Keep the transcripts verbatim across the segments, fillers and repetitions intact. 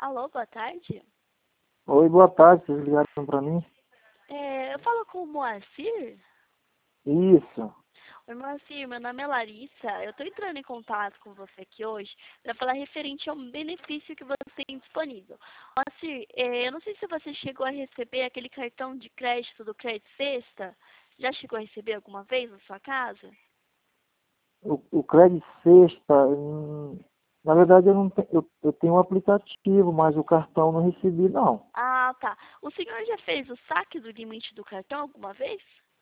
Alô, boa tarde. Oi, boa tarde, vocês ligaram pra mim? É, eu falo com o Moacir. Isso. Oi, Moacir, meu nome é Larissa. Eu estou entrando em contato com você aqui hoje para falar referente ao benefício que você tem disponível. Moacir, é, eu não sei se você chegou a receber aquele cartão de crédito do Crédito Sexta. Já chegou a receber alguma vez na sua casa? O, o Crédito Sexta, hum, na verdade eu, não te, eu, eu tenho um aplicativo, mas o cartão não recebi não. Ah, tá. O senhor já fez o saque do limite do cartão alguma vez?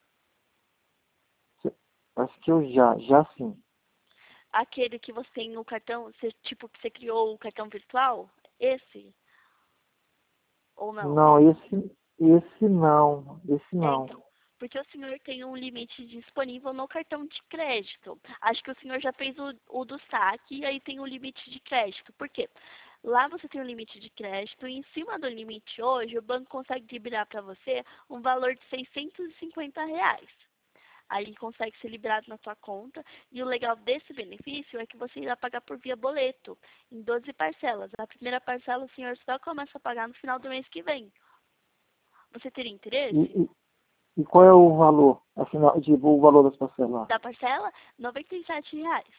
Cê- Acho que eu já, já sim. Aquele que você tem no cartão, você, tipo, que você criou o cartão virtual? Esse? Ou não? Não, esse, esse não, esse É, não. então. Porque o senhor tem um limite disponível no cartão de crédito. Acho que o senhor já fez o, o do saque e aí tem o limite de crédito. Por quê? Lá você tem o limite de crédito e em cima do limite hoje o banco consegue liberar para você um valor de seiscentos e cinquenta reais. Aí consegue ser liberado na sua conta. E o legal desse benefício é que você irá pagar por via boleto, em doze parcelas. A primeira parcela o senhor só começa a pagar no final do mês que vem. Você teria E, interesse? e, e qual é o valor, afinal, tipo, o valor das parcelas? Da parcela, noventa e sete reais.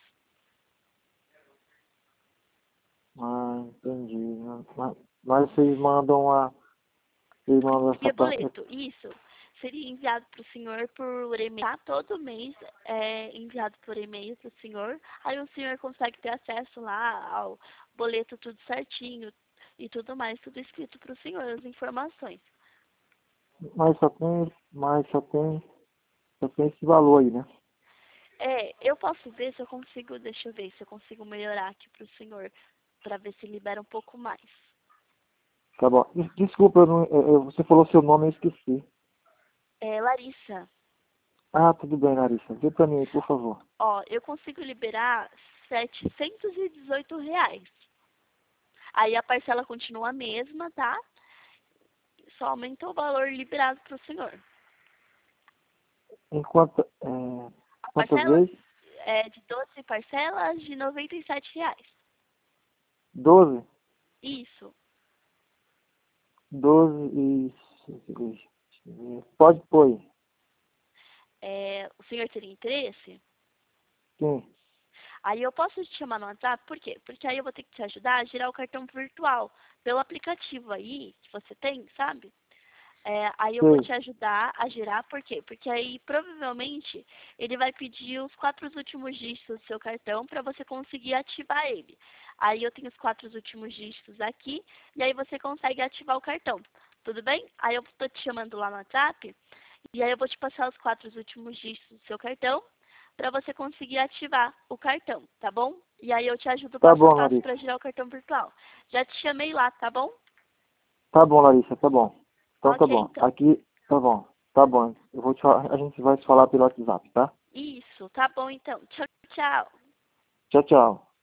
Ah, entendi. Mas, mas vocês mandam a, vocês mandam essa Via parte. boleto, isso. Seria enviado para o senhor por e-mail. Tá? Todo mês é enviado por e-mail para o senhor. Aí o senhor consegue ter acesso lá ao boleto tudo certinho e tudo mais, tudo escrito para o senhor, as informações. Mas só tem, mas só tem, só tem esse valor aí, né? É, eu posso ver se eu consigo, deixa eu ver se eu consigo melhorar aqui para o senhor, para ver se libera um pouco mais. Tá bom. Des- Desculpa, eu não, eu- eu- você falou seu nome e eu esqueci. É, Larissa, Ah, tudo bem, Larissa. Vê pra mim aí, por favor. ó, eu consigo liberar setecentos e dezoito reais. Aí a parcela continua a mesma, tá? Só aumenta o valor liberado para o senhor. Enquanto, é, A quantas parcela vezes? é de doze parcelas de noventa e sete reais. Doze? Isso. Doze e... Pode pôr aí. É, o senhor teria interesse? Sim. Aí eu posso te chamar no WhatsApp, por quê? Porque aí eu vou ter que te ajudar a girar o cartão virtual pelo aplicativo aí que você tem, sabe? É, aí eu vou Sei. te ajudar a girar, por quê? Porque aí provavelmente ele vai pedir os quatro últimos dígitos do seu cartão para você conseguir ativar ele. Aí eu tenho os quatro últimos dígitos aqui e aí você consegue ativar o cartão. Tudo bem? Aí eu estou te chamando lá no WhatsApp e aí eu vou te passar os quatro últimos dígitos do seu cartão para você conseguir ativar o cartão, tá bom? E aí eu te ajudo Tá passo a bom, passo Larissa. para girar o cartão virtual. Já te chamei lá, tá bom? Tá bom, Larissa, tá bom. Então tá Ok, bom. então. Aqui, tá bom. Tá bom. Eu vou te falar, a gente vai se falar pelo WhatsApp, tá? Isso, tá bom então. Tchau, tchau. Tchau, tchau.